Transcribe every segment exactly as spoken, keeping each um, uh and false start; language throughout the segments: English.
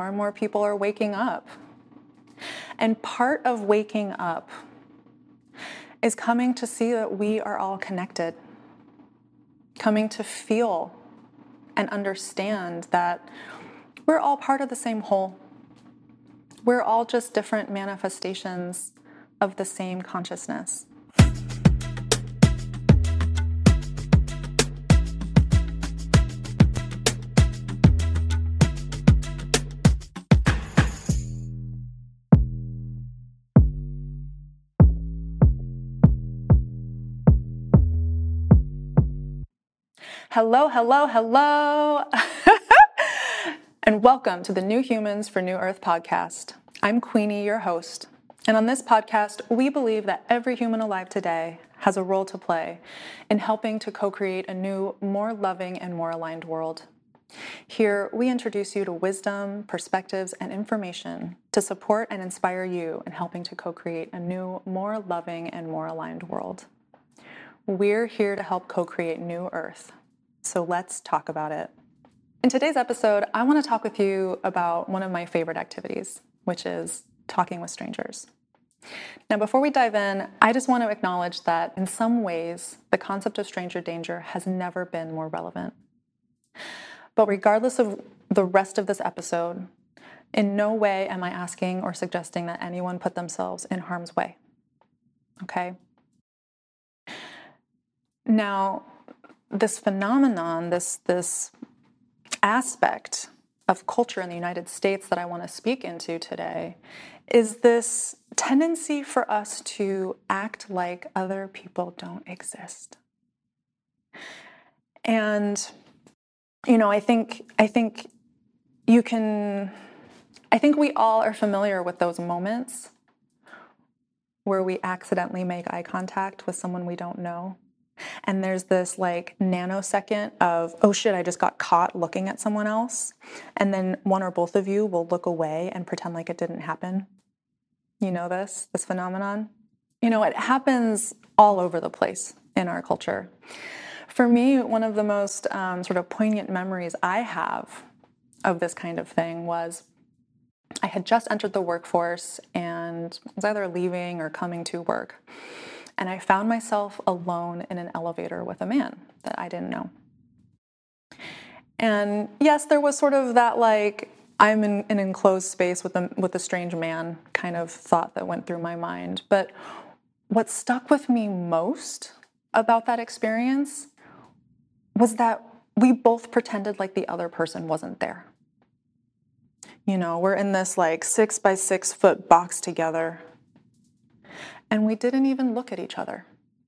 more and more people are waking up. And part of waking up is coming to see that we are all connected, coming to feel and understand that we're all part of the same whole. We're all just different manifestations of the same consciousness. Hello, hello, hello. And welcome to the New Humans for New Earth podcast. I'm Queenie, your host. And on this podcast, we believe that every human alive today has a role to play in helping to co-create a new, more loving and more aligned world. Here, we introduce you to wisdom, perspectives, and information to support and inspire you in helping to co-create a new, more loving and more aligned world. We're here to help co-create New Earth. So let's talk about it. In today's episode, I want to talk with you about one of my favorite activities, which is talking with strangers. Now, before we dive in, I just want to acknowledge that in some ways, the concept of stranger danger has never been more relevant. But regardless of the rest of this episode, in no way am I asking or suggesting that anyone put themselves in harm's way. Okay? Now, this phenomenon, this, this aspect of culture in the United States that I want to speak into today is this tendency for us to act like other people don't exist. And, you know, I think, I think you can, I think we all are familiar with those moments where we accidentally make eye contact with someone we don't know. And there's this like nanosecond of, oh shit, I just got caught looking at someone else. And then one or both of you will look away and pretend like it didn't happen. You know this, this phenomenon? You know, it happens all over the place in our culture. For me, one of the most um, sort of poignant memories I have of this kind of thing was I had just entered the workforce and was either leaving or coming to work. And I found myself alone in an elevator with a man that I didn't know. And yes, there was sort of that like, I'm in an enclosed space with a, with a strange man kind of thought that went through my mind. But what stuck with me most about that experience was that we both pretended like the other person wasn't there. You know, we're in this like six by six foot box together. And we didn't even look at each other.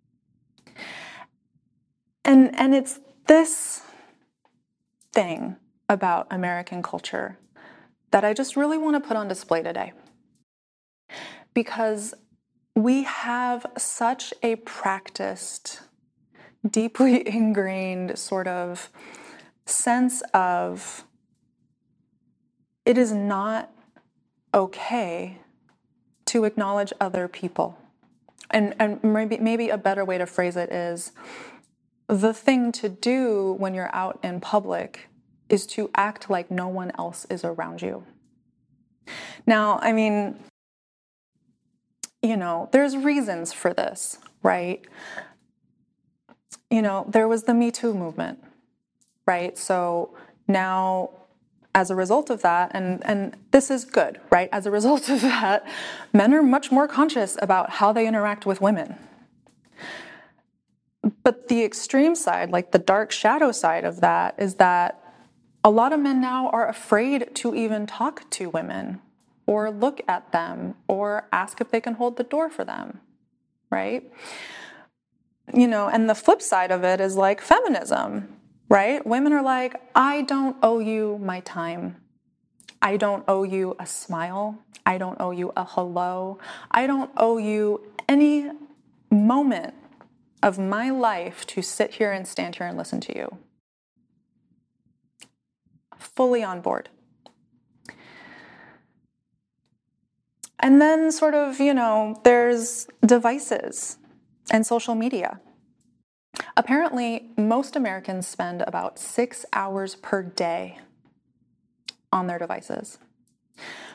And, and it's this thing about American culture that I just really want to put on display today. Because we have such a practiced, deeply ingrained sort of sense of it is not okay to acknowledge other people. And, and maybe maybe a better way to phrase it is the thing to do when you're out in public is to act like no one else is around you. Now, I mean, you know, there's reasons for this, right? You know, there was the Me Too movement, right? So now, as a result of that, and, and this is good, right? As a result of that, men are much more conscious about how they interact with women. But the extreme side, like the dark shadow side of that, is that a lot of men now are afraid to even talk to women or look at them or ask if they can hold the door for them, right? You know, and the flip side of it is like feminism. Right? Women are like, I don't owe you my time. I don't owe you a smile. I don't owe you a hello. I don't owe you any moment of my life to sit here and stand here and listen to you. Fully on board. And then sort of, you know, there's devices and social media. Apparently, most Americans spend about six hours per day on their devices.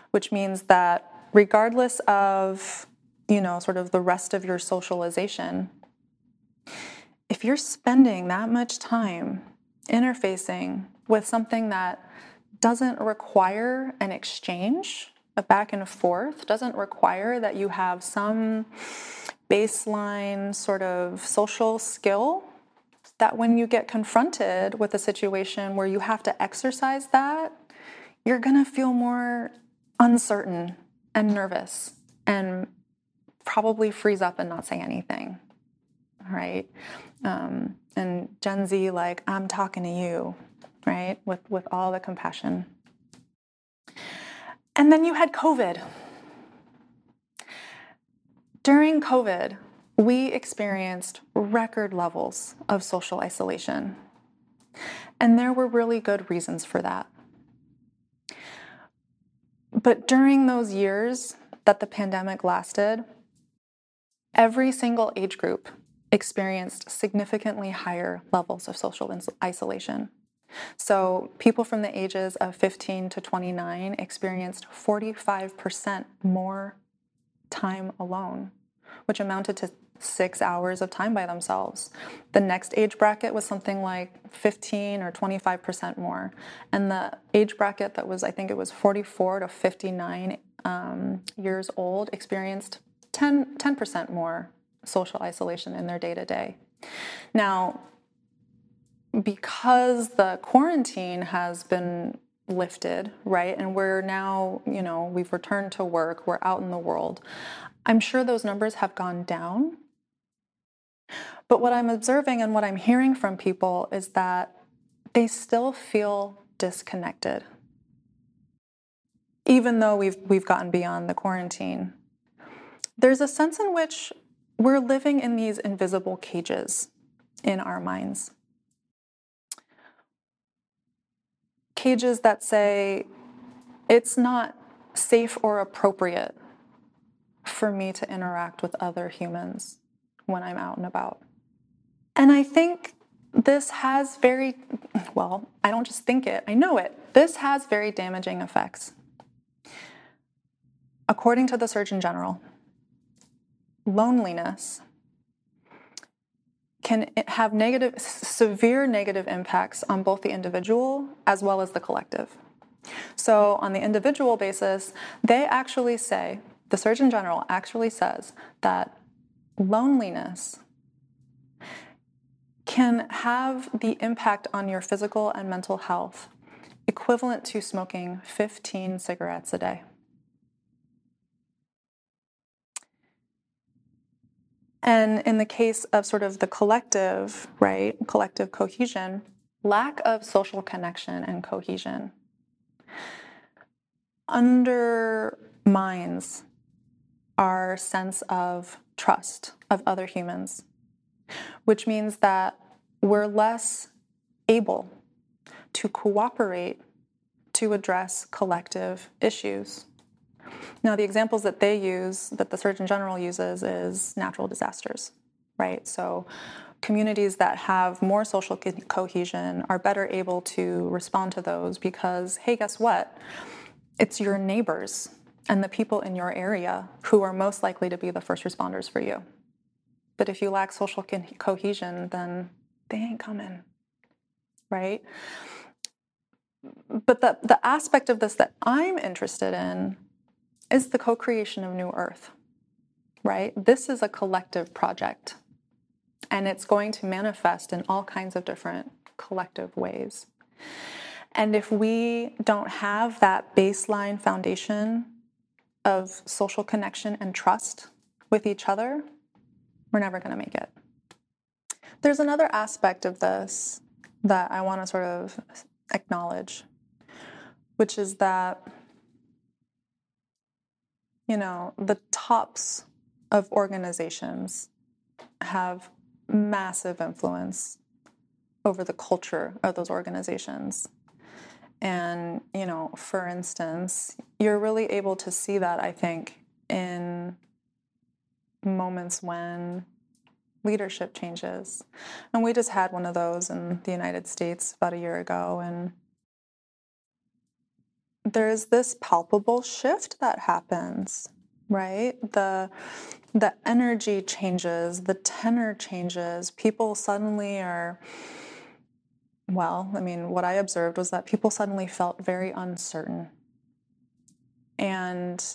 which means that regardless of, you know, sort of the rest of your socialization, if you're spending that much time interfacing with something that doesn't require an exchange, a back and forth, doesn't require that you have some baseline sort of social skill, that when you get confronted with a situation where you have to exercise that, you're gonna feel more uncertain and nervous and probably freeze up and not say anything, right? Um, and Gen Z, like, I'm talking to you, right? With, with all the compassion. And then you had COVID. During COVID, we experienced record levels of social isolation. And there were really good reasons for that. But during those years that the pandemic lasted, every single age group experienced significantly higher levels of social isolation. So people from the ages of fifteen to twenty-nine experienced forty-five percent more time alone, which amounted to six hours of time by themselves. The next age bracket was something like fifteen or twenty-five percent more. And the age bracket that was, I think it was forty-four to fifty-nine um, years old, experienced ten percent more social isolation in their day-to-day. Now, because the quarantine has been lifted, right, and we're now, you know, we've returned to work, we're out in the world, I'm sure those numbers have gone down. But what I'm observing and what I'm hearing from people is that they still feel disconnected, even though we've we've gotten beyond the quarantine. There's a sense in which we're living in these invisible cages in our minds. Cages that say, it's not safe or appropriate for me to interact with other humans when I'm out and about. And I think this has very, well, I don't just think it, I know it. This has very damaging effects. According to the Surgeon General, loneliness can have negative, severe negative impacts on both the individual as well as the collective. So on the individual basis, they actually say, the Surgeon General actually says that loneliness can have the impact on your physical and mental health equivalent to smoking fifteen cigarettes a day. And in the case of sort of the collective, right, collective cohesion, lack of social connection and cohesion undermines our sense of trust of other humans, which means that we're less able to cooperate to address collective issues. Now, the examples that they use, that the Surgeon General uses, is natural disasters, right? So communities that have more social co- cohesion are better able to respond to those because, hey, guess what? It's your neighbors and the people in your area who are most likely to be the first responders for you. But if you lack social co- cohesion, then they ain't coming, right? But the, the aspect of this that I'm interested in is the co-creation of New Earth, right? This is a collective project, and it's going to manifest in all kinds of different collective ways. And if we don't have that baseline foundation of social connection and trust with each other, we're never going to make it. There's another aspect of this that I want to sort of acknowledge, which is that, you know, the tops of organizations have massive influence over the culture of those organizations. And, you know, for instance, you're really able to see that, I think, in moments when leadership changes. And we just had one of those in the United States about a year ago, and there's this palpable shift that happens, right? The the energy changes, the tenor changes. People suddenly are, well, I mean, what I observed was that people suddenly felt very uncertain. And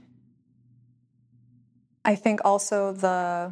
I think also the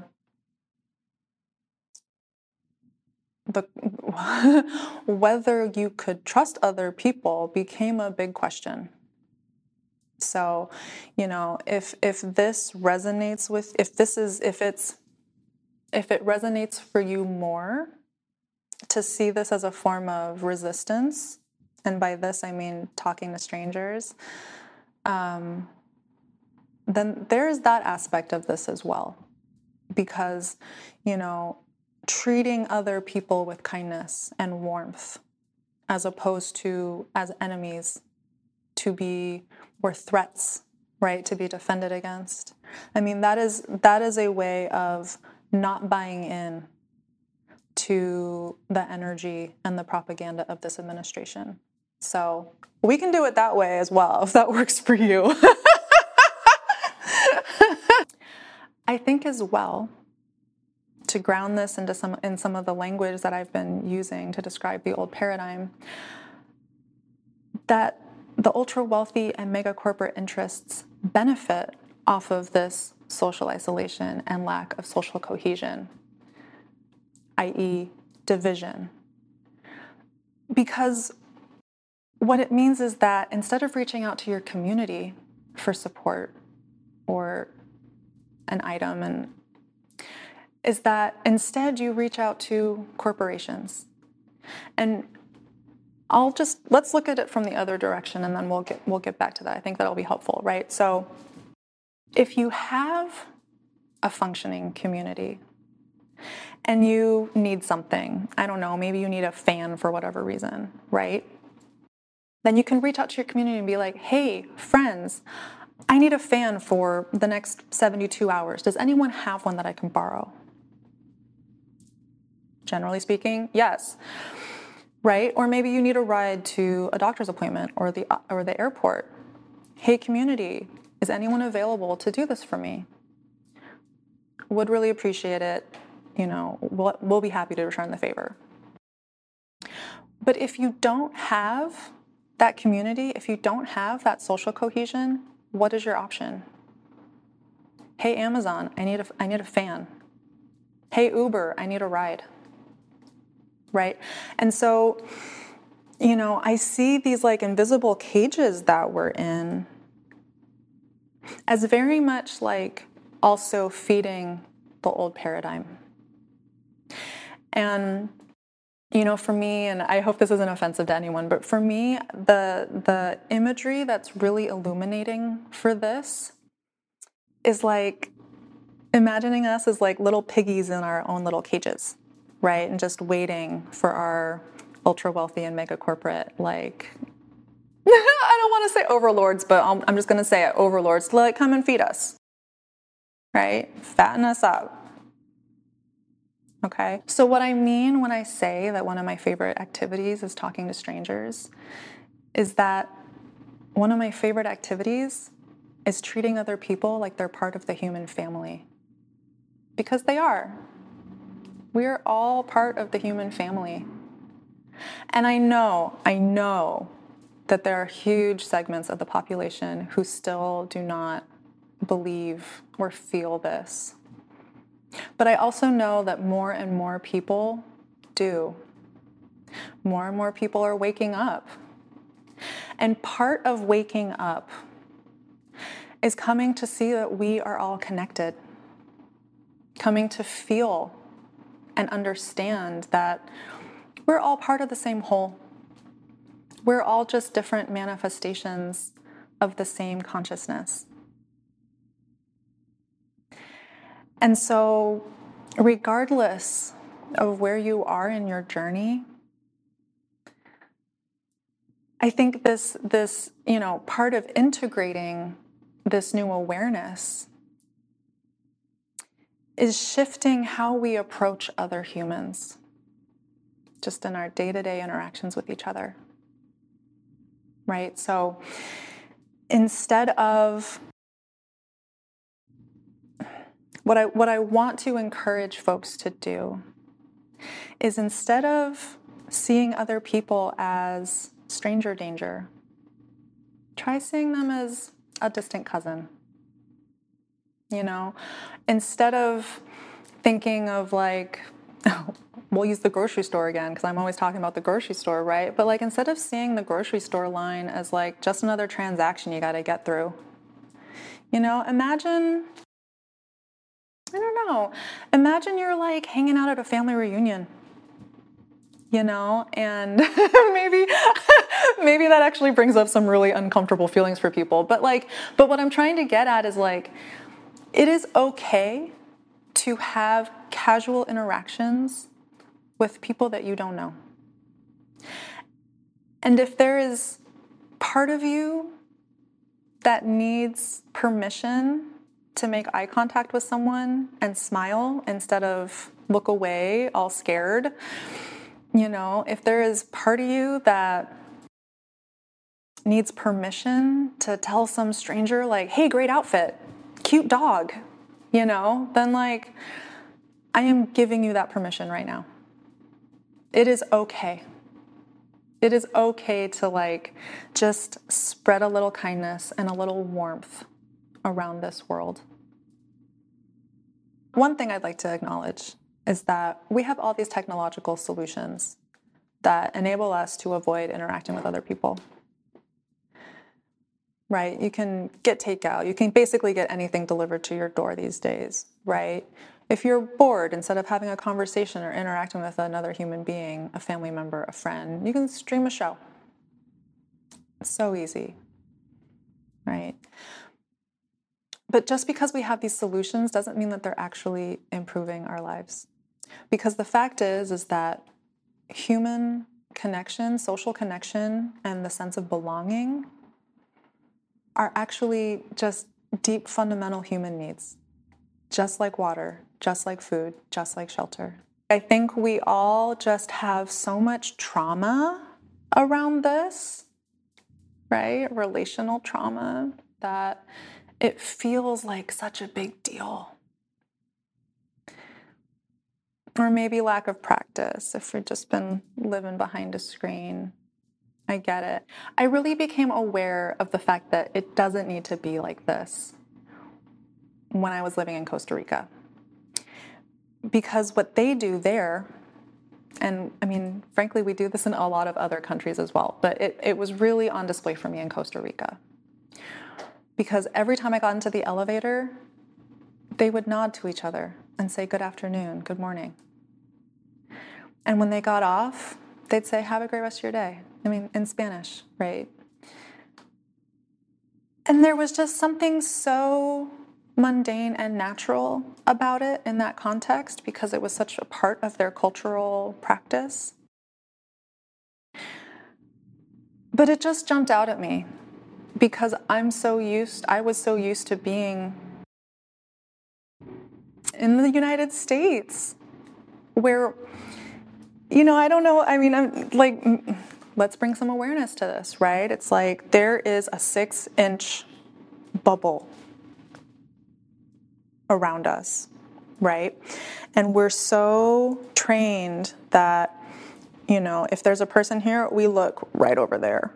the whether you could trust other people became a big question. So, you know, if if this resonates with, if this is, if it's, if it resonates for you more to see this as a form of resistance, and by this I mean talking to strangers, um, then there's that aspect of this as well. Because, you know, treating other people with kindness and warmth as opposed to as enemies, to be, or threats, right, to be defended against. I mean, that is that is a way of not buying in to the energy and the propaganda of this administration. So we can do it that way as well, if that works for you. I think as well, to ground this into some in some of the language that I've been using to describe the old paradigm, that the ultra wealthy and mega corporate interests benefit off of this social isolation and lack of social cohesion, that is division. Because what it means is that instead of reaching out to your community for support or an item, and is that instead you reach out to corporations. And I'll just, let's look at it from the other direction, and then we'll get we'll get back to that. I think that'll be helpful, right? So if you have a functioning community and you need something, I don't know, maybe you need a fan for whatever reason, right? Then you can reach out to your community and be like, hey, friends, I need a fan for the next seventy-two hours. Does anyone have one that I can borrow? Generally speaking, yes. Right? Or maybe you need a ride to a doctor's appointment or the or the airport. Hey, community, is anyone available to do this for me? Would really appreciate it. You know, we'll, we'll be happy to return the favor. But if you don't have that community, if you don't have that social cohesion, what is your option? Hey, Amazon, I need a, I need a fan. Hey, Uber, I need a ride. Right? And so, you know, I see these like invisible cages that we're in as very much like also feeding the old paradigm. And, you know, for me, and I hope this isn't offensive to anyone, but for me, the the imagery that's really illuminating for this is like imagining us as like little piggies in our own little cages. Right? And just waiting for our ultra wealthy and mega corporate, like, I don't want to say overlords, but I'm, I'm just going to say it, overlords, to like come and feed us. Right? Fatten us up. Okay? So what I mean when I say that one of my favorite activities is talking to strangers is that one of my favorite activities is treating other people like they're part of the human family. Because they are. We're all part of the human family. And I know, I know that there are huge segments of the population who still do not believe or feel this. But I also know that more and more people do. More and more people are waking up. And part of waking up is coming to see that we are all connected. Coming to feel and understand that we're all part of the same whole. We're all just different manifestations of the same consciousness. And so, regardless of where you are in your journey, I think this, this, you know, part of integrating this new awareness is shifting how we approach other humans, just in our day-to-day interactions with each other, right? So instead of what I what I want to encourage folks to do is, instead of seeing other people as stranger danger, try seeing them as a distant cousin. You know, instead of thinking of like, we'll use the grocery store again, because I'm always talking about the grocery store, right? But like, instead of seeing the grocery store line as like just another transaction you got to get through, you know, imagine, I don't know, imagine you're like hanging out at a family reunion, you know, and maybe, maybe that actually brings up some really uncomfortable feelings for people. But like, but what I'm trying to get at is like, it is okay to have casual interactions with people that you don't know. And if there is part of you that needs permission to make eye contact with someone and smile instead of look away all scared, you know, if there is part of you that needs permission to tell some stranger like, hey, great outfit, cute dog, you know, then like, I am giving you that permission right now. It is okay. It is okay to like just spread a little kindness and a little warmth around this world. One thing I'd like to acknowledge is that we have all these technological solutions that enable us to avoid interacting with other people. Right? You can get takeout. You can basically get anything delivered to your door these days, right? If you're bored, instead of having a conversation or interacting with another human being, a family member, a friend, you can stream a show. It's so easy, right? But just because we have these solutions doesn't mean that they're actually improving our lives. Because the fact is, is that human connection, social connection, and the sense of belonging are actually just deep, fundamental human needs. Just like water, just like food, just like shelter. I think we all just have so much trauma around this, right? Relational trauma, that it feels like such a big deal. Or maybe lack of practice if we've just been living behind a screen. I get it. I really became aware of the fact that it doesn't need to be like this when I was living in Costa Rica. Because what they do there, and I mean, frankly, we do this in a lot of other countries as well, but it, it was really on display for me in Costa Rica. Because every time I got into the elevator, they would nod to each other and say, good afternoon, good morning. And when they got off, they'd say, have a great rest of your day. I mean, in Spanish, right? And there was just something so mundane and natural about it in that context, because it was such a part of their cultural practice. But it just jumped out at me because I'm so used, I was so used to being in the United States where, you know, I don't know, I mean, I'm like, let's bring some awareness to this, right? It's like there is a six inch bubble around us, right? And we're so trained that, you know, if there's a person here, we look right over there.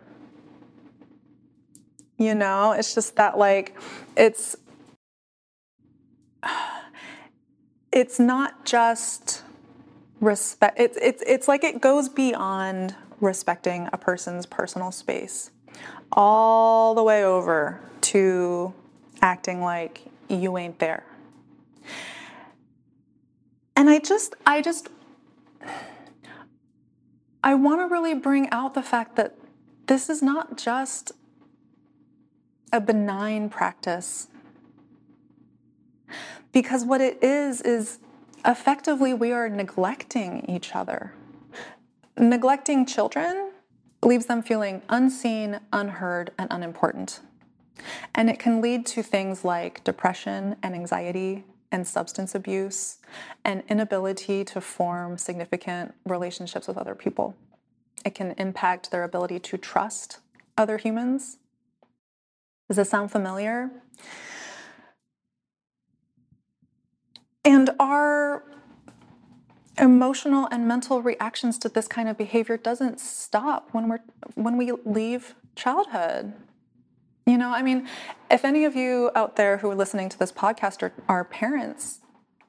You know, it's just that like, it's, it's not just respect. It's, it's, it's like it goes beyond respecting a person's personal space all the way over to acting like you ain't there. And I just, I just, I want to really bring out the fact that this is not just a benign practice. Because what it is, is effectively we are neglecting each other. Neglecting children leaves them feeling unseen, unheard, and unimportant. And it can lead to things like depression and anxiety and substance abuse and inability to form significant relationships with other people. It can impact their ability to trust other humans? Does this sound familiar? And our emotional and mental reactions to this kind of behavior doesn't stop when we're when we leave childhood. You know, I mean, if any of you out there who are listening to this podcast are, are parents,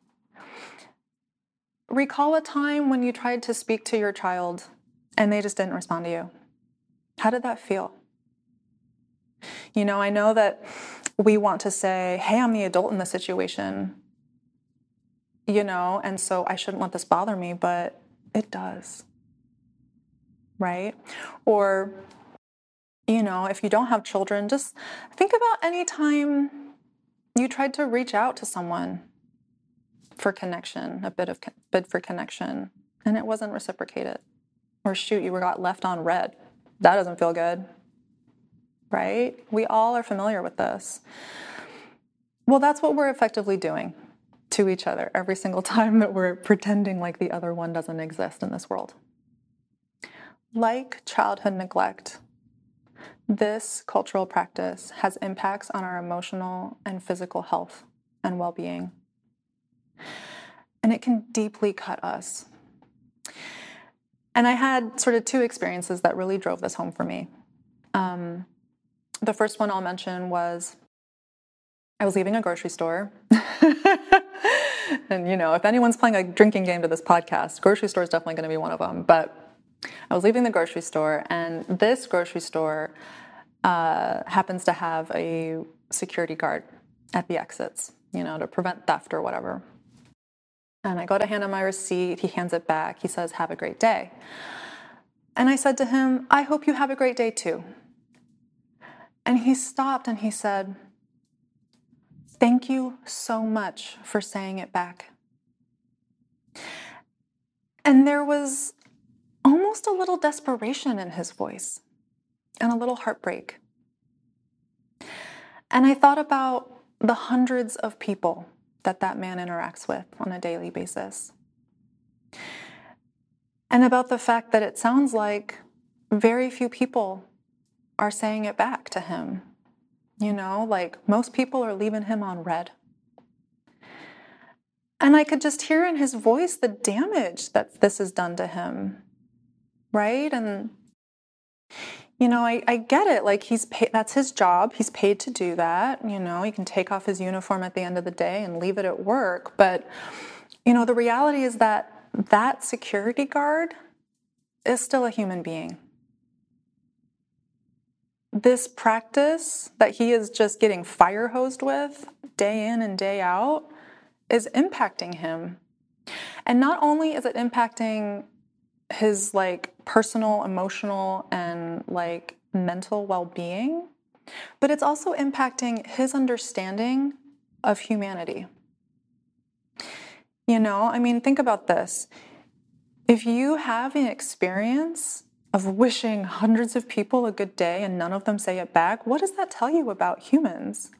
recall a time when you tried to speak to your child and they just didn't respond to you. How did that feel? You know, I know that we want to say, hey, I'm the adult in the situation, you know, and so I shouldn't let this bother me, but it does, right? Or, you know, if you don't have children, just think about any time you tried to reach out to someone for connection, a bit of bid for connection, and it wasn't reciprocated. Or shoot, you got left on red. That doesn't feel good, right? We all are familiar with this. Well, that's what we're effectively doing to each other every single time that we're pretending like the other one doesn't exist in this world. Like childhood neglect, this cultural practice has impacts on our emotional and physical health and well-being. And it can deeply cut us. And I had sort of two experiences that really drove this home for me. Um, the first one I'll mention was I was leaving a grocery store. And, you know, if anyone's playing a drinking game to this podcast, grocery store is definitely going to be one of them. But I was leaving the grocery store, and this grocery store uh, happens to have a security guard at the exits, you know, to prevent theft or whatever. And I go to hand him my receipt. He hands it back. He says, have a great day. And I said to him, I hope you have a great day too. And he stopped and he said, thank you so much for saying it back. And there was almost a little desperation in his voice and a little heartbreak. And I thought about the hundreds of people that that man interacts with on a daily basis. And about the fact that it sounds like very few people are saying it back to him. You know, like most people are leaving him on red. And I could just hear in his voice the damage that this has done to him, right? And, you know, I, I get it. Like he's paid, that's his job. He's paid to do that. You know, he can take off his uniform at the end of the day and leave it at work. But, you know, the reality is that that security guard is still a human being. This practice that he is just getting fire hosed with day in and day out is impacting him. And not only is it impacting his like personal, emotional, and like mental well-being, but it's also impacting his understanding of humanity. You know, I mean, think about this. If you have an experience of wishing hundreds of people a good day and none of them say it back, what does that tell you about humans?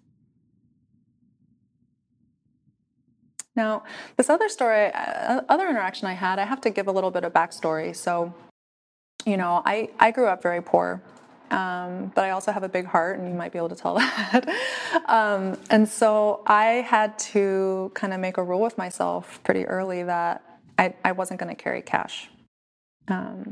Now, this other story, uh, other interaction I had, I have to give a little bit of backstory. So, you know, I, I grew up very poor, um, but I also have a big heart, and you might be able to tell that. um, and so I had to kind of make a rule with myself pretty early that I, I wasn't going to carry cash. Um,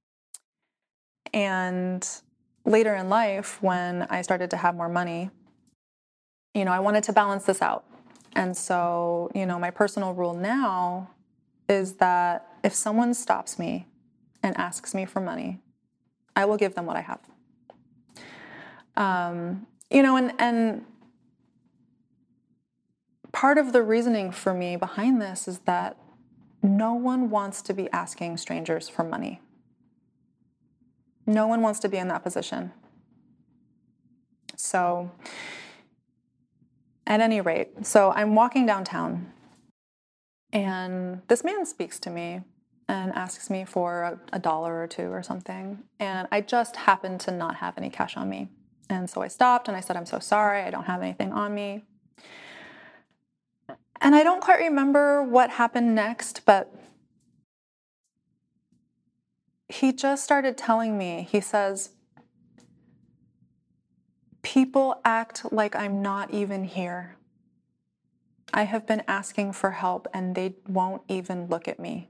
and later in life, when I started to have more money, you know, I wanted to balance this out. And so, you know, my personal rule now is that if someone stops me and asks me for money, I will give them what I have. Um, you know, and, and part of the reasoning for me behind this is that no one wants to be asking strangers for money. No one wants to be in that position. So, at any rate, so I'm walking downtown, and this man speaks to me and asks me for a, a dollar or two or something, and I just happened to not have any cash on me. And so I stopped and I said, I'm so sorry, I don't have anything on me. And I don't quite remember what happened next, but he just started telling me, he says, People act like I'm not even here. I have been asking for help and they won't even look at me.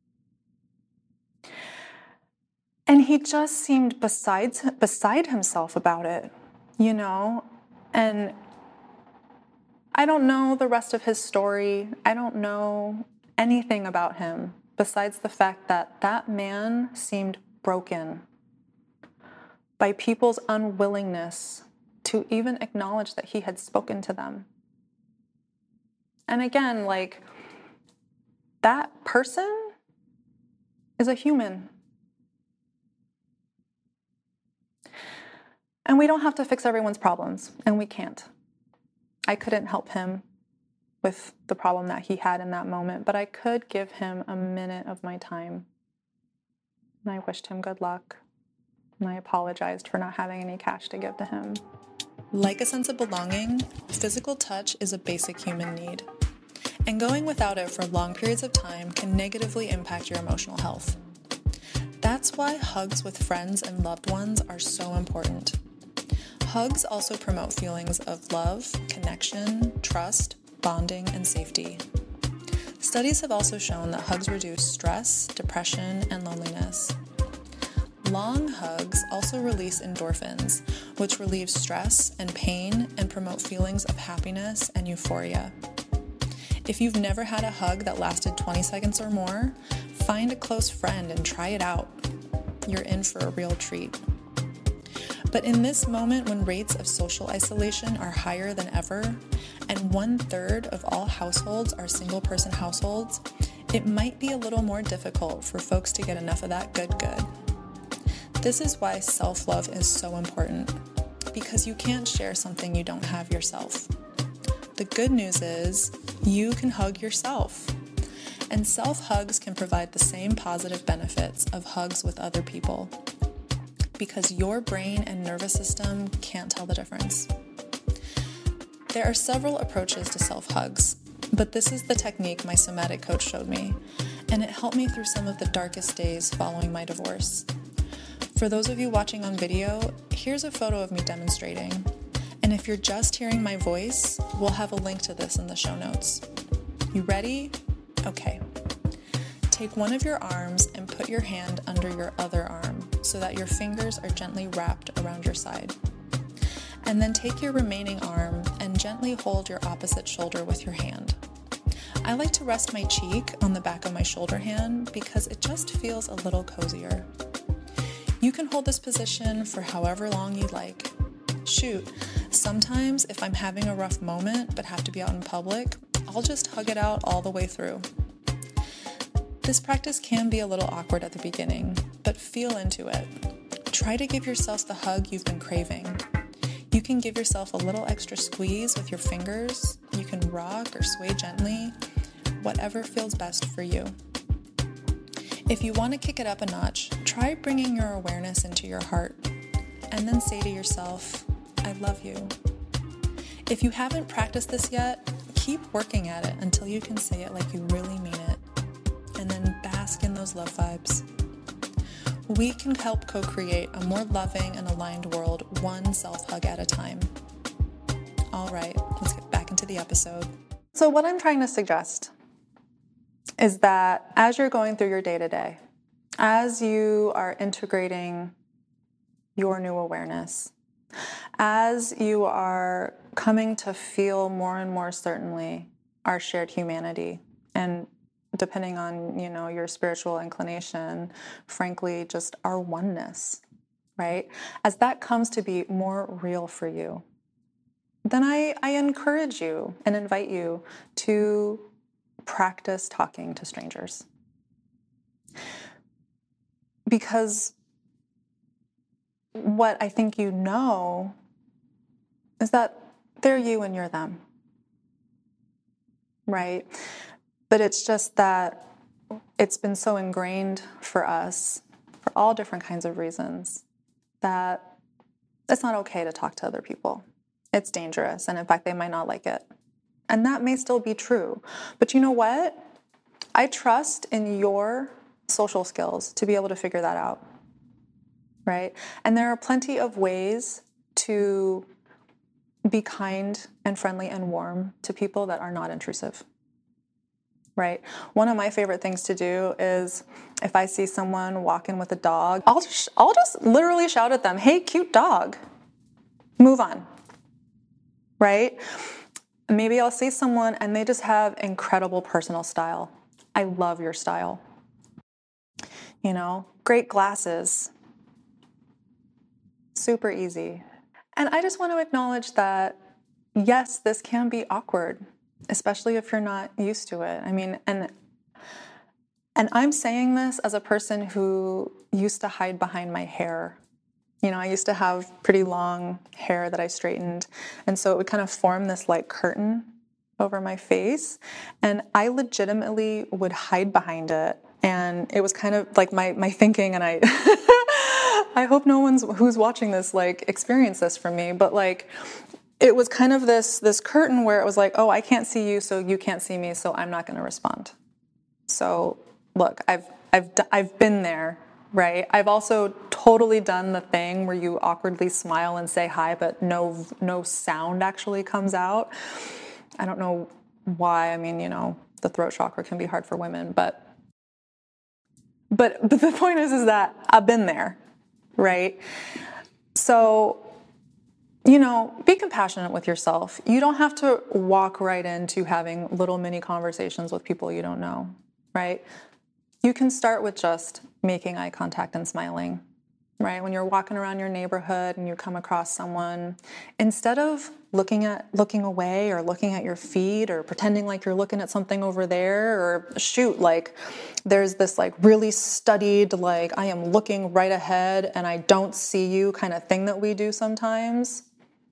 And he just seemed besides, beside himself about it, you know? And I don't know the rest of his story. I don't know anything about him besides the fact that that man seemed broken by people's unwillingness to even acknowledge that he had spoken to them. And again, like, that person is a human. And we don't have to fix everyone's problems, and we can't. I couldn't help him with the problem that he had in that moment, but I could give him a minute of my time. And I wished him good luck. And I apologized for not having any cash to give to him. Like a sense of belonging, physical touch is a basic human need. And going without it for long periods of time can negatively impact your emotional health. That's why hugs with friends and loved ones are so important. Hugs also promote feelings of love, connection, trust, bonding, and safety. Studies have also shown that hugs reduce stress, depression, and loneliness. Long hugs also release endorphins, which relieve stress and pain and promote feelings of happiness and euphoria. If you've never had a hug that lasted twenty seconds or more, find a close friend and try it out. You're in for a real treat. But in this moment when rates of social isolation are higher than ever, and one third of all households are single-person households, it might be a little more difficult for folks to get enough of that good good. This is why self-love is so important, because you can't share something you don't have yourself. The good news is you can hug yourself, and self-hugs can provide the same positive benefits of hugs with other people, because your brain and nervous system can't tell the difference. There are several approaches to self-hugs, but this is the technique my somatic coach showed me, and it helped me through some of the darkest days following my divorce. For those of you watching on video, here's a photo of me demonstrating, and if you're just hearing my voice, we'll have a link to this in the show notes. You ready? Okay. Take one of your arms and put your hand under your other arm so that your fingers are gently wrapped around your side. And then take your remaining arm and gently hold your opposite shoulder with your hand. I like to rest my cheek on the back of my shoulder hand because it just feels a little cozier. You can hold this position for however long you'd like. Shoot, sometimes if I'm having a rough moment but have to be out in public, I'll just hug it out all the way through. This practice can be a little awkward at the beginning, but feel into it. Try to give yourself the hug you've been craving. You can give yourself a little extra squeeze with your fingers. You can rock or sway gently, whatever feels best for you. If you want to kick it up a notch, try bringing your awareness into your heart, and then say to yourself, I love you. If you haven't practiced this yet, keep working at it until you can say it like you really mean it. And then bask in those love vibes. We can help co-create a more loving and aligned world, one self-hug at a time. All right, let's get back into the episode. So what I'm trying to suggest is that as you're going through your day-to-day, as you are integrating your new awareness, as you are coming to feel more and more certainly our shared humanity, and depending on, you know, your spiritual inclination, frankly, just our oneness, right? As that comes to be more real for you, then I, I encourage you and invite you to practice talking to strangers. Because what I think you know is that they're you and you're them, right? But it's just that it's been so ingrained for us, for all different kinds of reasons, that it's not okay to talk to other people. It's dangerous, and in fact, they might not like it. And that may still be true. But you know what? I trust in your social skills to be able to figure that out, right? And there are plenty of ways to be kind and friendly and warm to people that are not intrusive. Right? One of my favorite things to do is if I see someone walking with a dog, I'll just, I'll just literally shout at them, "Hey, cute dog." Move on. Right? Maybe I'll see someone and they just have incredible personal style. I love your style. You know, great glasses. Super easy. And I just want to acknowledge that, yes, this can be awkward, especially if you're not used to it. I mean, and and I'm saying this as a person who used to hide behind my hair. You know, I used to have pretty long hair that I straightened, and so it would kind of form this like curtain over my face, and I legitimately would hide behind it. And it was kind of like my my thinking, and I I hope no one's who's watching this like experienced this from me, but like it was kind of this this curtain where it was like, oh, I can't see you, so you can't see me, so I'm not going to respond. So look, I've I've I've been there, right? I've also totally done the thing where you awkwardly smile and say hi, but no no sound actually comes out. I don't know why. I mean, you know, the throat chakra can be hard for women, but but but the point is is that I've been there, right? So, you know, be compassionate with yourself. You don't have to walk right into having little mini conversations with people you don't know, right? You can start with just making eye contact and smiling, right? When you're walking around your neighborhood and you come across someone, instead of looking at looking away or looking at your feet or pretending like you're looking at something over there, or shoot, like there's this like really studied, like I am looking right ahead and I don't see you kind of thing that we do sometimes.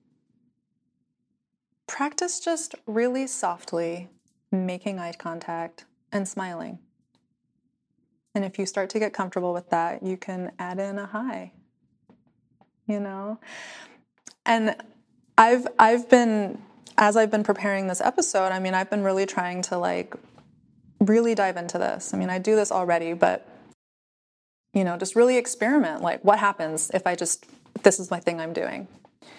Practice just really softly making eye contact and smiling. And if you start to get comfortable with that, you can add in a hi, you know? And I've I've been, as I've been preparing this episode, I mean, I've been really trying to like really dive into this. I mean, I do this already, but, you know, just really experiment. Like, what happens if I just, this is my thing I'm doing?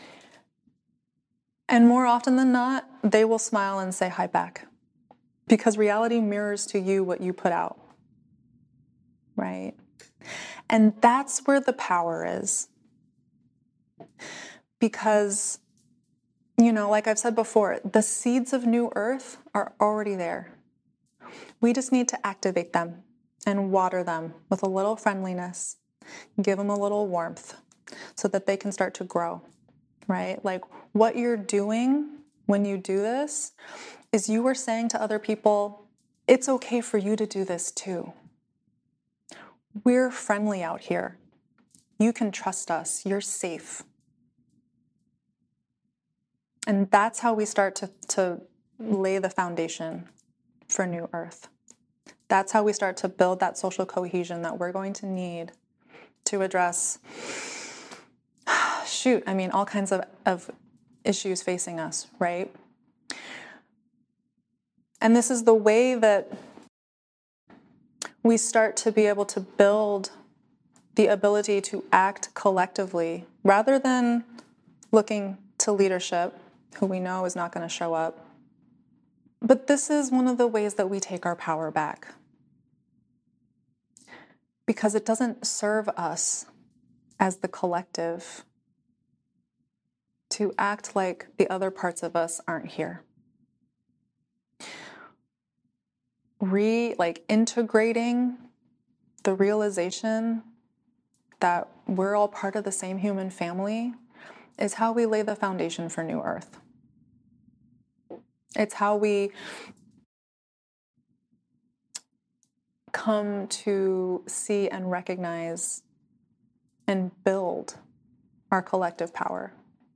And more often than not, they will smile and say hi back, because reality mirrors to you what you put out, right? And that's where the power is. Because, you know, like I've said before, the seeds of new earth are already there. We just need to activate them and water them with a little friendliness, give them a little warmth so that they can start to grow, right? Like what you're doing when you do this is you are saying to other people, it's okay for you to do this too. We're friendly out here. You can trust us. You're safe. And that's how we start to, to lay the foundation for new earth. That's how we start to build that social cohesion that we're going to need to address, shoot, I mean, all kinds of, of issues facing us, right? And this is the way that we start to be able to build the ability to act collectively rather than looking to leadership, who we know is not going to show up. But this is one of the ways that we take our power back, because it doesn't serve us as the collective to act like the other parts of us aren't here. Re, like integrating the realization that we're all part of the same human family is how we lay the foundation for new earth. It's how we come to see and recognize and build our collective power,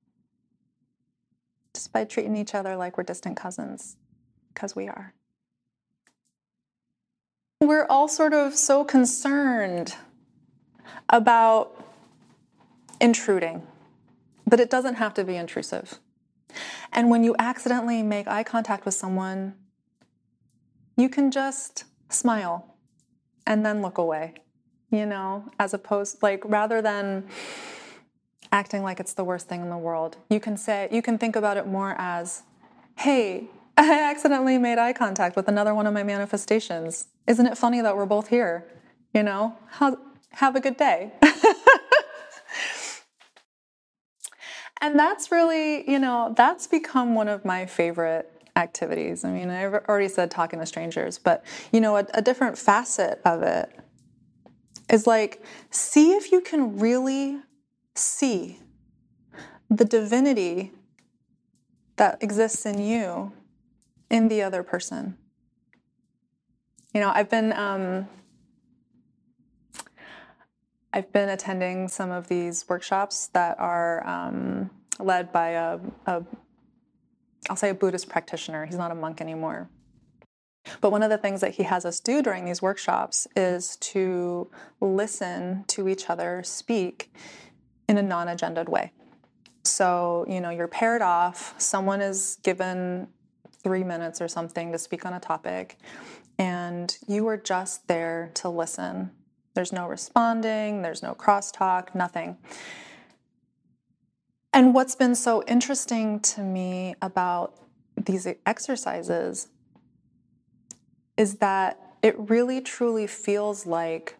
just by treating each other like we're distant cousins, because we are. We're all sort of so concerned about intruding, but it doesn't have to be intrusive. And when you accidentally make eye contact with someone, you can just smile and then look away, you know, as opposed, like, rather than acting like it's the worst thing in the world. You can say, you can think about it more as, hey, I accidentally made eye contact with another one of my manifestations. Isn't it funny that we're both here? You know, How, have a good day. And that's really, you know, that's become one of my favorite activities. I mean, I've already said talking to strangers, but, you know, a, a different facet of it is like, see if you can really see the divinity that exists in you in the other person. You know, I've been um, I've been attending some of these workshops that are um, led by a, a, I'll say a Buddhist practitioner. He's not a monk anymore. But one of the things that he has us do during these workshops is to listen to each other speak in a non-agendaed way. So, you know, you're paired off, someone is given three minutes or something to speak on a topic, and you are just there to listen. There's no responding, there's no crosstalk, nothing. And what's been so interesting to me about these exercises is that it really truly feels like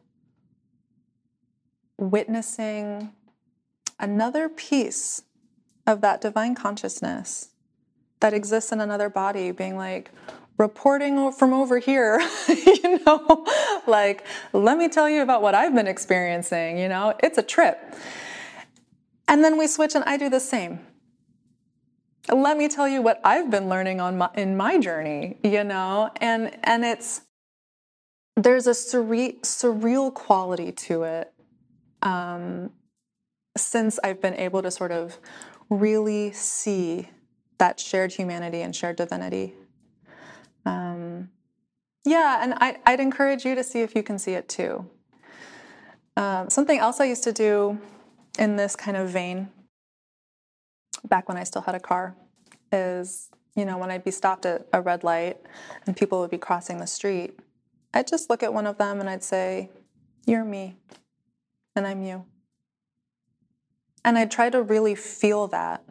witnessing another piece of that divine consciousness that exists in another body, being like, reporting from over here, you know, like, let me tell you about what I've been experiencing, you know, it's a trip. And then we switch and I do the same. Let me tell you what I've been learning on my, in my journey, you know, and, and it's, there's a surreal, surreal quality to it. Um, since I've been able to sort of really see that shared humanity and shared divinity. Um, yeah, and I, I'd encourage you to see if you can see it too. Um, something else I used to do in this kind of vein, back when I still had a car, is, you know, when I'd be stopped at a red light and people would be crossing the street, I'd just look at one of them and I'd say, you're me, and I'm you. And I'd try to really feel that.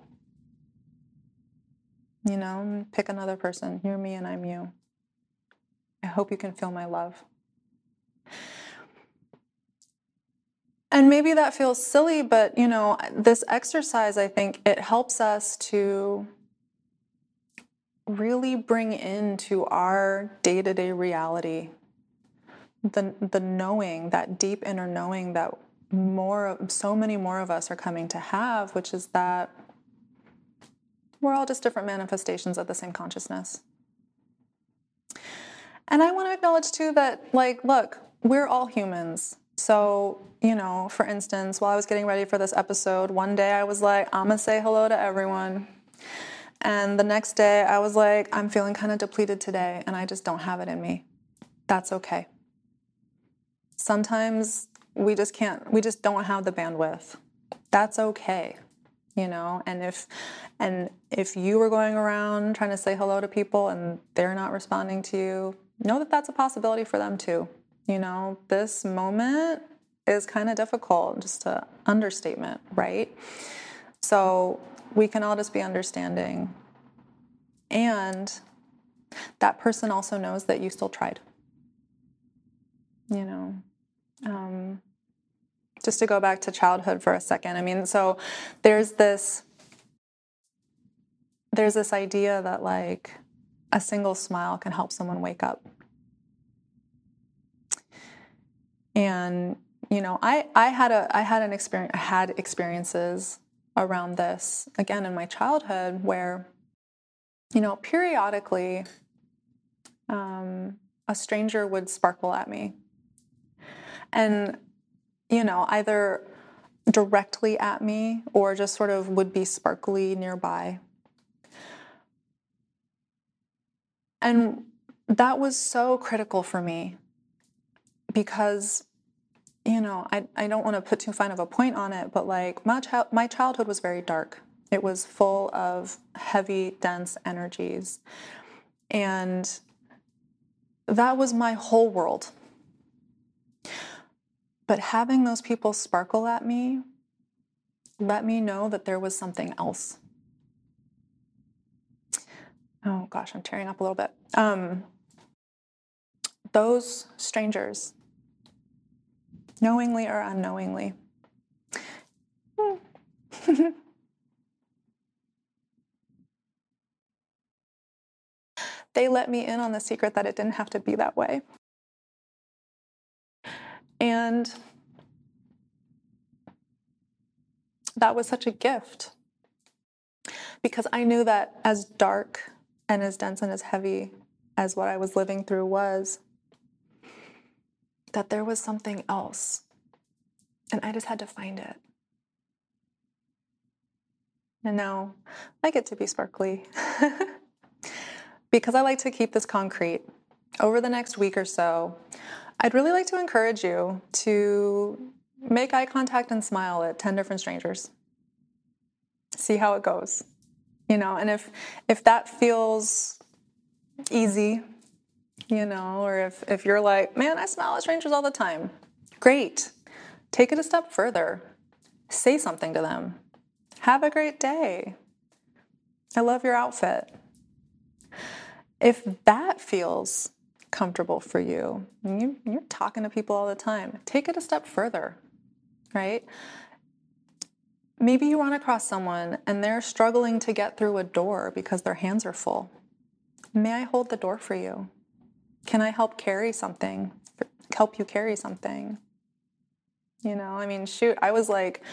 You know, pick another person. You're me and I'm you. I hope you can feel my love. And maybe that feels silly, but, you know, this exercise, I think it helps us to really bring into our day-to-day reality the, the knowing, that deep inner knowing that more, so many more of us are coming to have, which is that we're all just different manifestations of the same consciousness. And I want to acknowledge too that, like, look, we're all humans. So, you know, for instance, while I was getting ready for this episode, one day I was like, I'm going to say hello to everyone. And the next day I was like, I'm feeling kind of depleted today and I just don't have it in me. That's okay. Sometimes we just can't, we just don't have the bandwidth. That's okay. You know, and if and if you were going around trying to say hello to people and they're not responding to you, know that that's a possibility for them too. You know, this moment is kind of difficult, just an understatement, right? So we can all just be understanding. And that person also knows that you still tried. You know, um, just to go back to childhood for a second. I mean, so there's this, there's this idea that like a single smile can help someone wake up. And, you know, I, I had a, I had an experience, I had experiences around this again in my childhood where, you know, periodically, um, a stranger would sparkle at me and, you know, either directly at me or just sort of would be sparkly nearby. And that was so critical for me because, you know, I, I don't want to put too fine of a point on it, but like my, chi- my childhood was very dark. It was full of heavy, dense energies. And that was my whole world. But having those people sparkle at me let me know that there was something else. Oh gosh, I'm tearing up a little bit. Um, those strangers, knowingly or unknowingly, they let me in on the secret that it didn't have to be that way. And that was such a gift, because I knew that as dark and as dense and as heavy as what I was living through was, that there was something else, and I just had to find it. And now I get to be sparkly because I like to keep this concrete. Over the next week or so, I'd really like to encourage you to make eye contact and smile at ten different strangers. See how it goes. You know, and if if that feels easy, you know, or if, if you're like, man, I smile at strangers all the time, great. Take it a step further. Say something to them. Have a great day. I love your outfit. If that feels comfortable for you, you you're talking to people all the time, take it a step further, right? Maybe you run across someone and they're struggling to get through a door because their hands are full. May I hold the door for you? Can I help carry something? Help you carry something? You know, I mean, shoot, I was like,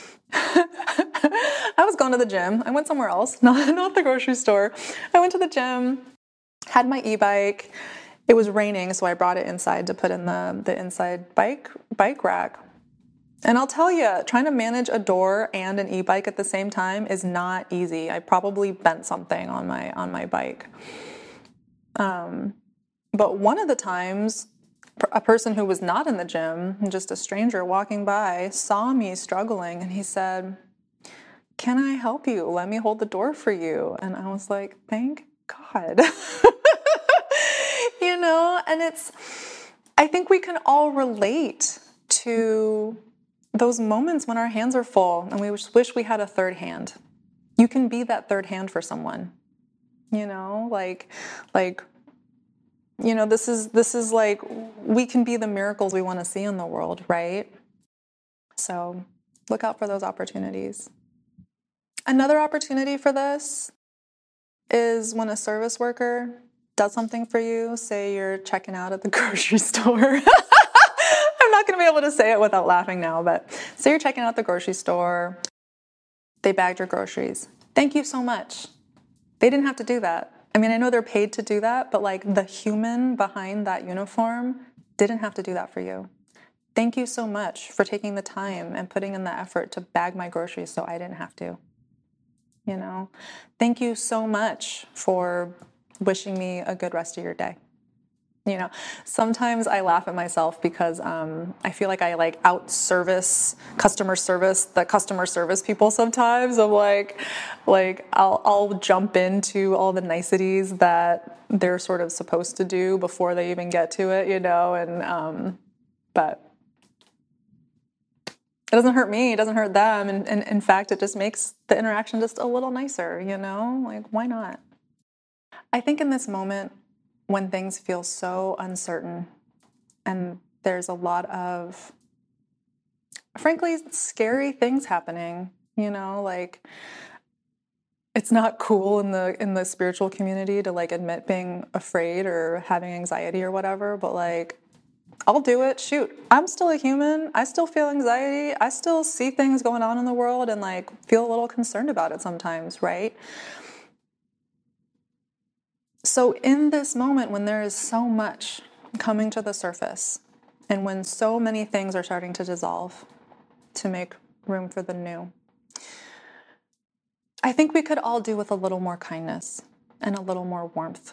I was going to the gym. I went somewhere else, not, not the grocery store. I went to the gym, had my e-bike. It was raining, so I brought it inside to put in the, the inside bike bike rack. And I'll tell you, trying to manage a door and an e-bike at the same time is not easy. I probably bent something on my on my bike. Um, but one of the times, a person who was not in the gym, just a stranger walking by, saw me struggling, and he said, "Can I help you? Let me hold the door for you." And I was like, thank God. You know, and it's, I think we can all relate to those moments when our hands are full and we wish we had a third hand. You can be that third hand for someone, you know, like, like, you know, this is, this is like, we can be the miracles we want to see in the world, right? So look out for those opportunities. Another opportunity for this is when a service worker does something for you. Say you're checking out at the grocery store. I'm not going to be able to say it without laughing now, but say you're checking out the grocery store. They bagged your groceries. Thank you so much. They didn't have to do that. I mean, I know they're paid to do that, but like the human behind that uniform didn't have to do that for you. Thank you so much for taking the time and putting in the effort to bag my groceries so I didn't have to. You know, thank you so much for wishing me a good rest of your day. You know, sometimes I laugh at myself because um, I feel like I like out service customer service, the customer service people sometimes. I'm like, like I'll, I'll jump into all the niceties that they're sort of supposed to do before they even get to it, you know, and, um, but it doesn't hurt me, it doesn't hurt them. And, and in fact, it just makes the interaction just a little nicer, you know, like why not? I think in this moment, when things feel so uncertain and there's a lot of, frankly, scary things happening, you know, like it's not cool in the in the spiritual community to like admit being afraid or having anxiety or whatever, but like I'll do it. Shoot, I'm still a human. I still feel anxiety. I still see things going on in the world and like feel a little concerned about it sometimes, right? So in this moment when there is so much coming to the surface and when so many things are starting to dissolve to make room for the new, I think we could all do with a little more kindness and a little more warmth.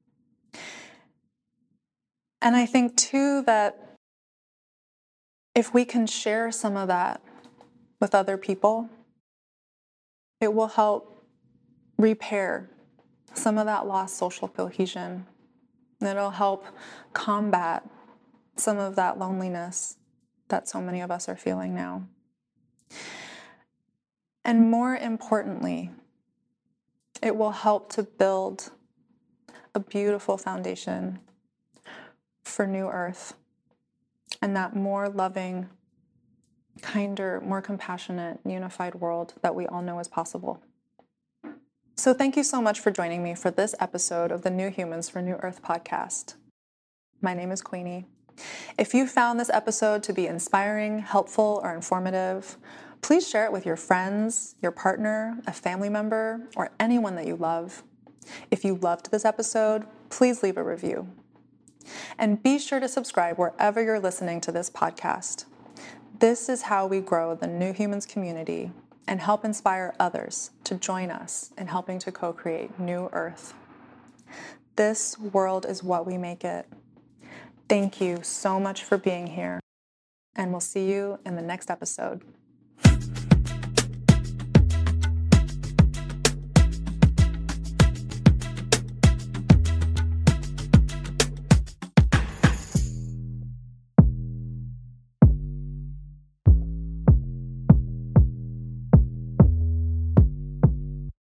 And I think too that if we can share some of that with other people, it will help repair some of that lost social cohesion. It'll help combat some of that loneliness that so many of us are feeling now. And more importantly, it will help to build a beautiful foundation for New Earth and that more loving, kinder, more compassionate, unified world that we all know is possible. So thank you so much for joining me for this episode of the New Humans for New Earth podcast. My name is Queenie. If you found this episode to be inspiring, helpful, or informative, please share it with your friends, your partner, a family member, or anyone that you love. If you loved this episode, please leave a review. And be sure to subscribe wherever you're listening to this podcast. This is how we grow the New Humans community and help inspire others to join us in helping to co-create New Earth. This world is what we make it. Thank you so much for being here, and we'll see you in the next episode.